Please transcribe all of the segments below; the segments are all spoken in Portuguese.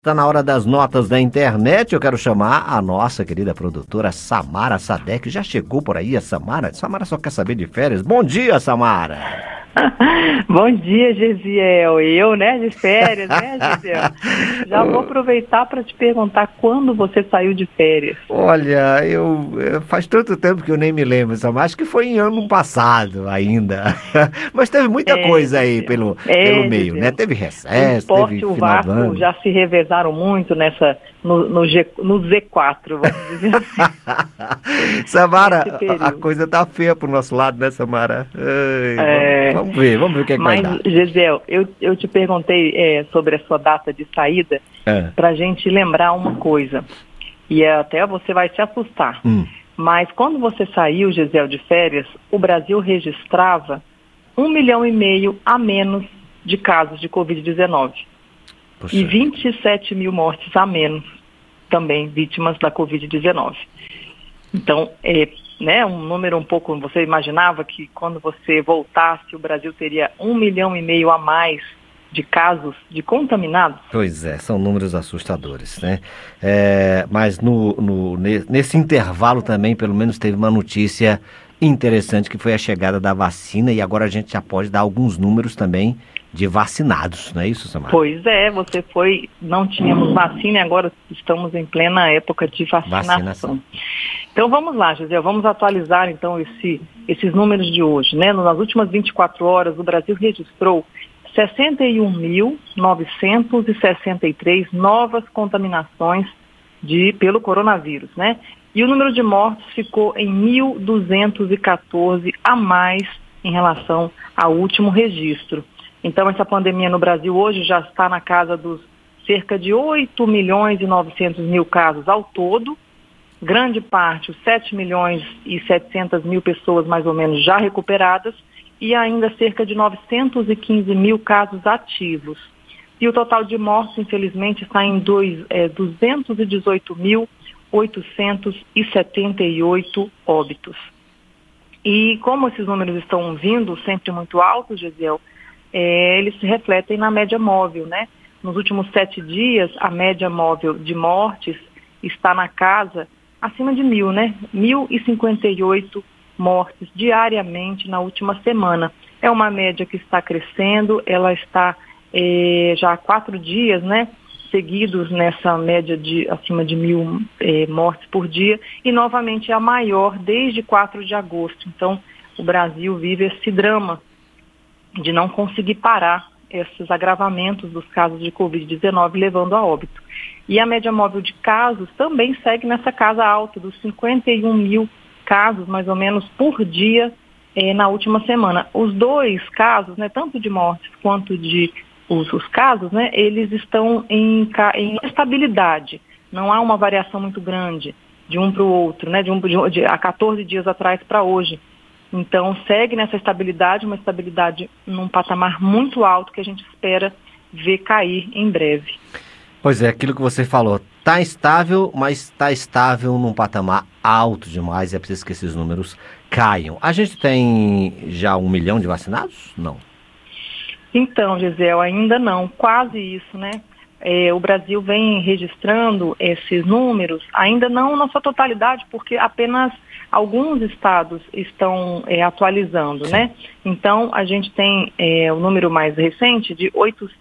Está na hora das notas da internet. Eu quero chamar a nossa querida produtora Samara Sadek. Já chegou por aí a Samara? Samara só quer saber de férias. Bom dia, Samara! Bom dia, Gesiel. Eu, de férias, Gesiel? Já vou aproveitar para te perguntar quando você saiu de férias. Olha, faz tanto tempo que eu nem me lembro, Samara. Acho que foi em ano passado ainda. Mas teve muita coisa aí pelo meio, né? Teve recesso, o Sport teve e o final do Vasco ano. já se revezaram muito no Z4, vamos dizer assim. Samara, a coisa tá feia pro nosso lado, né, Samara? Vamos ver o que é que vai dar. Mas, Gesiel, eu te perguntei sobre a sua data de saída pra gente lembrar uma coisa. E até você vai se assustar. Mas quando você saiu, Gesiel, de férias, o Brasil registrava 1,5 milhão a menos de casos de Covid-19. E 27 mil mortes a menos também vítimas da Covid-19. Então, um número um pouco, você imaginava que quando você voltasse o Brasil teria 1,5 milhão a mais de casos de contaminados? Pois é, são números assustadores, né? Mas nesse intervalo também, pelo menos, teve uma notícia interessante que foi a chegada da vacina, e agora a gente já pode dar alguns números também de vacinados, não é isso, Samara? Pois é, não tínhamos vacina e agora estamos em plena época de vacinação. Então vamos lá, Gesiel, vamos atualizar então esses números de hoje, né? Nas últimas 24 horas, o Brasil registrou 61.963 novas contaminações pelo coronavírus, né? E o número de mortos ficou em 1.214 a mais em relação ao último registro. Então, essa pandemia no Brasil hoje já está na casa dos cerca de 8.900.000 casos ao todo. Grande parte, os 7.700.000 pessoas mais ou menos já recuperadas e ainda cerca de 915 mil casos ativos. E o total de mortes, infelizmente, está em 218.878 óbitos. E como esses números estão vindo sempre muito altos, Gesiel, eles se refletem na média móvel, né? Nos últimos 7 dias, a média móvel de mortes está na casa acima de 1.000, né? 1.058 mortes diariamente na última semana. É uma média que está crescendo, ela está já há 4 dias, né? Seguidos nessa média de acima de 1.000 mortes por dia, e novamente é a maior desde 4 de agosto. Então, o Brasil vive esse drama de não conseguir parar esses agravamentos dos casos de Covid-19 levando a óbito. E a média móvel de casos também segue nessa casa alta, dos 51 mil casos, mais ou menos, por dia na última semana. Os dois casos, né, tanto de mortes quanto de os casos, né, eles estão em estabilidade. Não há uma variação muito grande de um para o outro, né, há 14 dias atrás para hoje. Então, segue nessa estabilidade, uma estabilidade num patamar muito alto que a gente espera ver cair em breve. Pois é, aquilo que você falou, está estável, mas está estável num patamar alto demais, e é preciso que esses números caiam. A gente tem já 1 milhão de vacinados? Não. Então, Gesiel, ainda não, quase isso, né? O Brasil vem registrando esses números, ainda não na sua totalidade, porque apenas alguns estados estão atualizando, né? Então, a gente tem o número mais recente de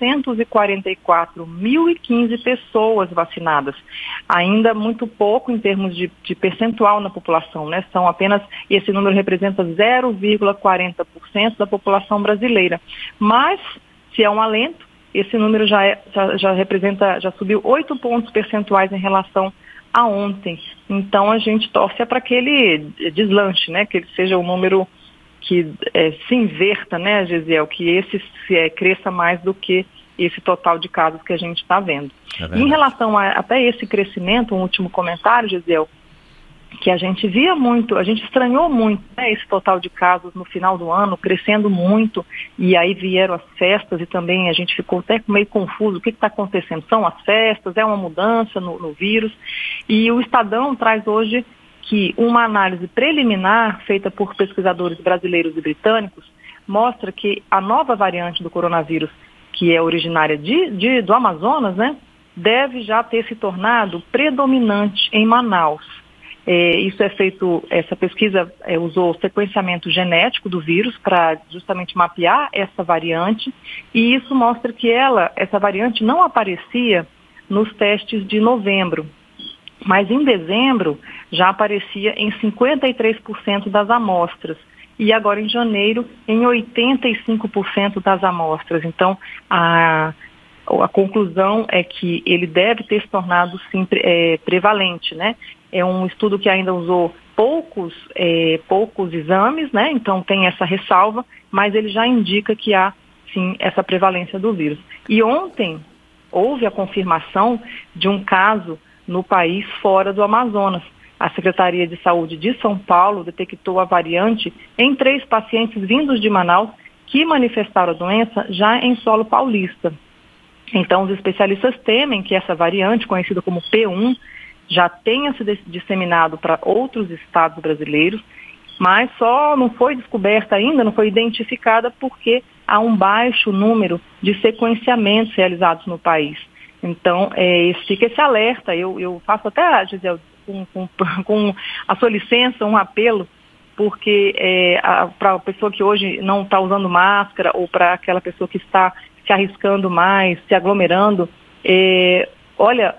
844.015 pessoas vacinadas. Ainda muito pouco em termos de percentual na população, né? E esse número representa 0,40% da população brasileira. Mas, se é um alento, esse número já subiu 8 pontos percentuais em relação a ontem. Então, a gente torce para que ele deslanche, né? Que ele seja um número que se inverta, né, Gesiel? Que esse cresça mais do que esse total de casos que a gente está vendo. Em relação até esse crescimento, um último comentário, Gesiel, que a gente via muito, a gente estranhou muito, né, esse total de casos no final do ano, crescendo muito, e aí vieram as festas e também a gente ficou até meio confuso, o que está acontecendo? São as festas, é uma mudança no vírus, e o Estadão traz hoje que uma análise preliminar feita por pesquisadores brasileiros e britânicos mostra que a nova variante do coronavírus, que é originária do Amazonas, né, deve já ter se tornado predominante em Manaus. Isso é feito, essa pesquisa usou sequenciamento genético do vírus para justamente mapear essa variante, e isso mostra que essa variante não aparecia nos testes de novembro, mas em dezembro já aparecia em 53% das amostras, e agora em janeiro em 85% das amostras. Então, a conclusão é que ele deve ter se tornado sim prevalente, né? É um estudo que ainda usou poucos exames, né? Então tem essa ressalva, mas ele já indica que há sim essa prevalência do vírus. E ontem houve a confirmação de um caso no país fora do Amazonas. A Secretaria de Saúde de São Paulo detectou a variante em 3 pacientes vindos de Manaus que manifestaram a doença já em solo paulista. Então, os especialistas temem que essa variante, conhecida como P1, já tenha se disseminado para outros estados brasileiros, mas só não foi descoberta ainda, não foi identificada porque há um baixo número de sequenciamentos realizados no país. Então, fica esse alerta. Eu faço até, Gisele, com a sua licença, um apelo, porque para a pessoa que hoje não está usando máscara ou para aquela pessoa que está se arriscando mais, se aglomerando, olha,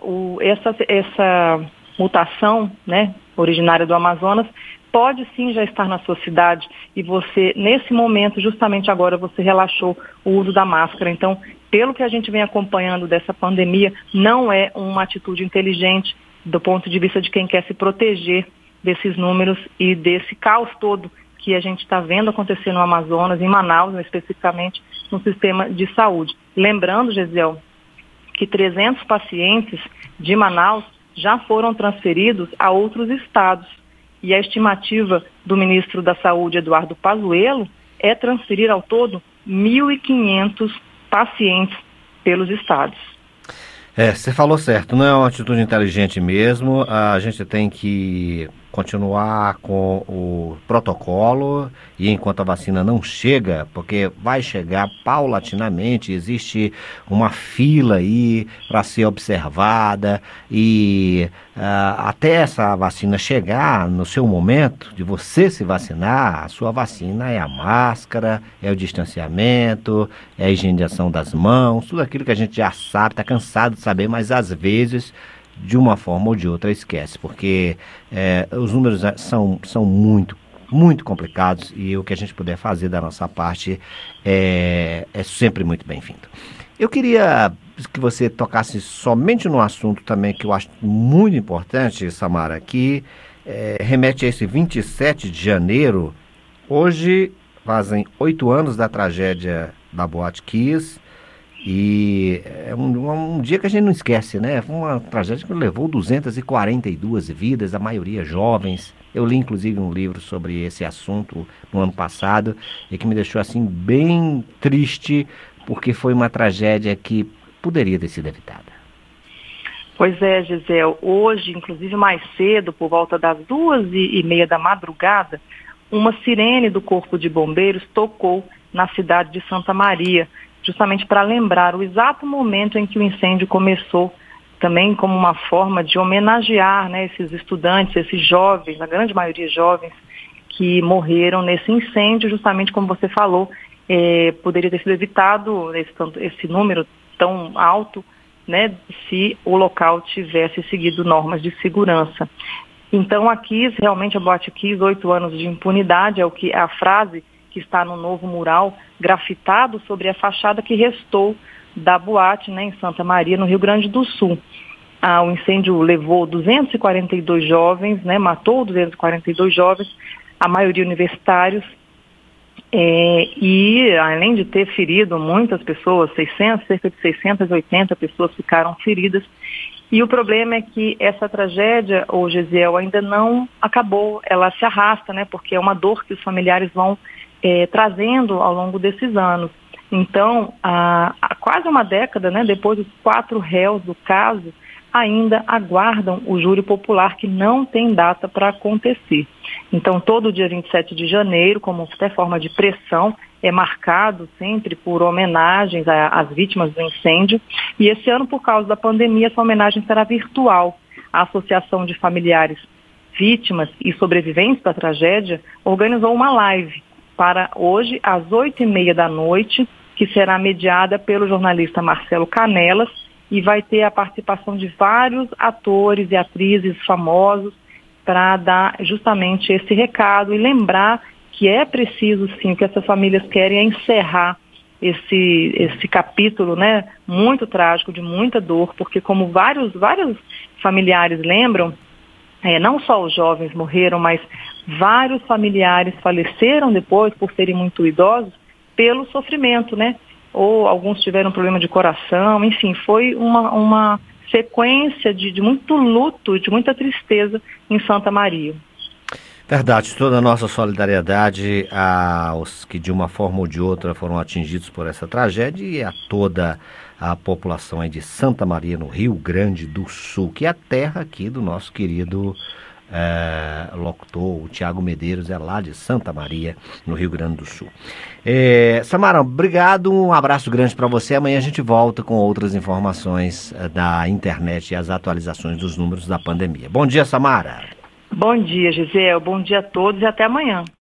essa mutação, né, originária do Amazonas, pode sim já estar na sua cidade e você, nesse momento, justamente agora, você relaxou o uso da máscara. Então, pelo que a gente vem acompanhando dessa pandemia, não é uma atitude inteligente do ponto de vista de quem quer se proteger desses números e desse caos todo que a gente está vendo acontecer no Amazonas, em Manaus, especificamente no sistema de saúde. Lembrando, Gisele, que 300 pacientes de Manaus já foram transferidos a outros estados. E a estimativa do ministro da Saúde, Eduardo Pazuello, é transferir ao todo 1.500 pacientes pelos estados. Você falou certo, não é uma atitude inteligente mesmo. A gente tem que continuar com o protocolo e enquanto a vacina não chega, porque vai chegar paulatinamente, existe uma fila aí para ser observada e até essa vacina chegar no seu momento de você se vacinar, a sua vacina é a máscara, é o distanciamento, é a higienização das mãos, tudo aquilo que a gente já sabe, está cansado de saber, mas às vezes de uma forma ou de outra esquece, porque os números são muito, muito complicados e o que a gente puder fazer da nossa parte é sempre muito bem-vindo. Eu queria que você tocasse somente no assunto também que eu acho muito importante, Samara, que remete a esse 27 de janeiro. Hoje fazem 8 anos da tragédia da Boate Kiss. E é um dia que a gente não esquece, né? Foi uma tragédia que levou 242 vidas, a maioria jovens. Eu li inclusive um livro sobre esse assunto no ano passado e que me deixou assim bem triste, porque foi uma tragédia que poderia ter sido evitada. Pois é, Gisele, hoje, inclusive mais cedo, por volta das 2h30 da madrugada, uma sirene do Corpo de Bombeiros tocou na cidade de Santa Maria, justamente para lembrar o exato momento em que o incêndio começou, também como uma forma de homenagear, né, esses estudantes, esses jovens, a grande maioria jovens, que morreram nesse incêndio, justamente como você falou, poderia ter sido evitado esse número tão alto, né, se o local tivesse seguido normas de segurança. Então, realmente a Boate Kiss, 8 anos de impunidade, é a frase que está no novo mural grafitado sobre a fachada que restou da boate, né, em Santa Maria, no Rio Grande do Sul. O incêndio levou 242 jovens, né, matou 242 jovens, a maioria universitários, e além de ter ferido muitas pessoas, cerca de 680 pessoas ficaram feridas. E o problema é que essa tragédia, Gisele, ainda não acabou, ela se arrasta, né, porque é uma dor que os familiares vão trazendo ao longo desses anos. Então, há quase uma década, né, depois dos 4 réus do caso, ainda aguardam o júri popular, que não tem data para acontecer. Então, todo dia 27 de janeiro, como até forma de pressão, é marcado sempre por homenagens às vítimas do incêndio, e esse ano, por causa da pandemia, essa homenagem será virtual. A Associação de Familiares Vítimas e Sobreviventes da Tragédia organizou uma live para hoje, às 8h30 da noite, que será mediada pelo jornalista Marcelo Canelas, e vai ter a participação de vários atores e atrizes famosos para dar justamente esse recado e lembrar que é preciso, sim, que essas famílias querem é encerrar esse capítulo, né, muito trágico, de muita dor, porque como vários familiares lembram, não só os jovens morreram, mas vários familiares faleceram depois, por serem muito idosos, pelo sofrimento, né? Ou alguns tiveram problema de coração, enfim, foi uma sequência de muito luto, de muita tristeza em Santa Maria. Verdade, toda a nossa solidariedade aos que de uma forma ou de outra foram atingidos por essa tragédia e a toda a população aí de Santa Maria, no Rio Grande do Sul, que é a terra aqui do nosso querido locutor, o Tiago Medeiros, é lá de Santa Maria, no Rio Grande do Sul. Samara, obrigado, um abraço grande para você. Amanhã a gente volta com outras informações da internet e as atualizações dos números da pandemia. Bom dia, Samara. Bom dia, Gisele. Bom dia a todos e até amanhã.